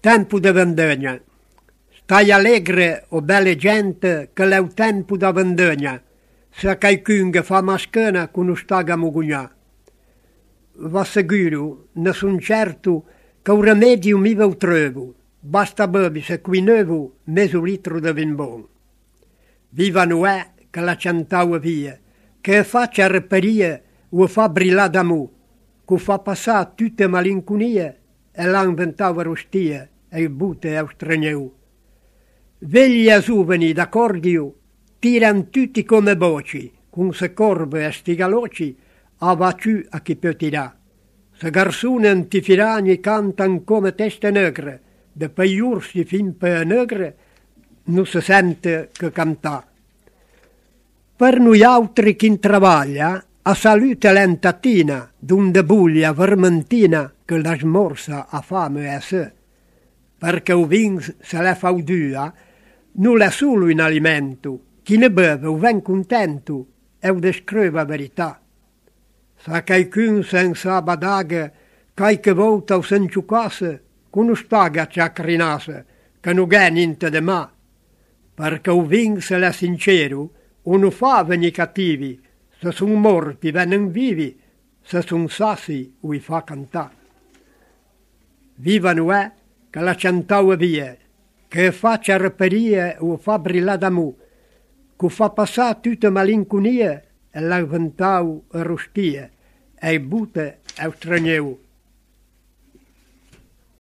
Tempo de vendagna. Stai allegre o belle gente che è il tempo da vendagna. Se qualcuno che fa maschena con un staga mugugnà. Va sicuro, ne son certo, che un rimedio mi lo trovo. Basta bevi se qui nevo mezzo litro di vin buon. Viva Noè che la cantava via, che faccia reperie o fa brillare d'amore, che fa passare tutte malinconie e l'ha inventava rostia e il butte e straniero. Vegli a giovani d'accordio tiran tutti come voci, con se corve e stigaloci a vaciù a chi può tirare. Se garzone antifirani cantan come teste negre, de peiursi fin per negre, non si sente che cantà. Per noi altri chi travaglia, a salute lentatina, d'unde buglia vermentina che la smorsa a fame e a sé. Perché o vin se la fa udua, non è solo un alimento, chi ne beve o ven contento è o descrive verità. Se qualcuno senza badaghe, qualche volta o senciucasse, con uno staga ciacrinasse, che non è niente di ma. Perché o vin se l'è sincero, o non fa venire cattivi, se sono morti vengono vivi, se sono sassi o li fa cantare. Viva Noè che la cantava via, che faccia reperie o fa brillare d'amore, che fa passare tutte malinconie e la inventava rostia, e butte e straniero.